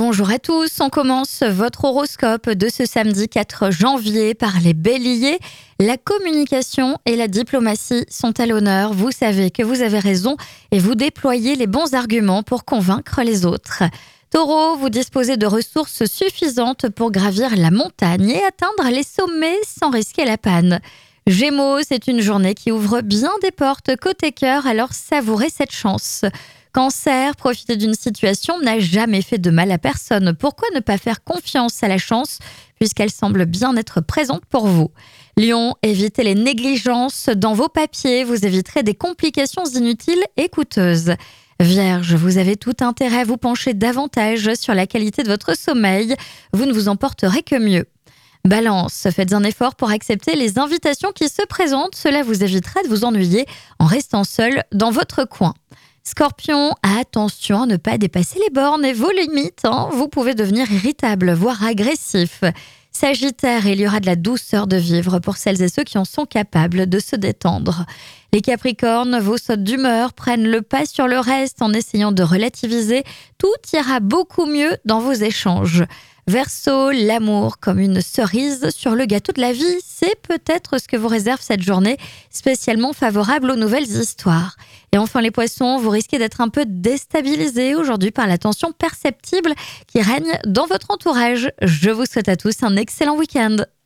Bonjour à tous, on commence votre horoscope de ce samedi 4 janvier par les béliers. La communication et la diplomatie sont à l'honneur, vous savez que vous avez raison et vous déployez les bons arguments pour convaincre les autres. Taureau, vous disposez de ressources suffisantes pour gravir la montagne et atteindre les sommets sans risquer la panne. Gémeaux, c'est une journée qui ouvre bien des portes côté cœur, alors savourez cette chance. Cancer, profiter d'une situation n'a jamais fait de mal à personne. Pourquoi ne pas faire confiance à la chance puisqu'elle semble bien être présente pour vous? Lion, évitez les négligences dans vos papiers, vous éviterez des complications inutiles et coûteuses. Vierge, vous avez tout intérêt à vous pencher davantage sur la qualité de votre sommeil, vous ne vous en porterez que mieux. Balance, faites un effort pour accepter les invitations qui se présentent, cela vous évitera de vous ennuyer en restant seul dans votre coin. Scorpion, attention à ne pas dépasser les bornes et vos limites, vous pouvez devenir irritable, voire agressif. Sagittaire, il y aura de la douceur de vivre pour celles et ceux qui en sont capables de se détendre. Les Capricornes, vos sautes d'humeur prennent le pas sur le reste en essayant de relativiser. Tout ira beaucoup mieux dans vos échanges. Verseau, l'amour comme une cerise sur le gâteau de la vie, c'est peut-être ce que vous réserve cette journée, spécialement favorable aux nouvelles histoires. Et enfin les poissons, vous risquez d'être un peu déstabilisés aujourd'hui par la tension perceptible qui règne dans votre entourage. Je vous souhaite à tous un excellent week-end.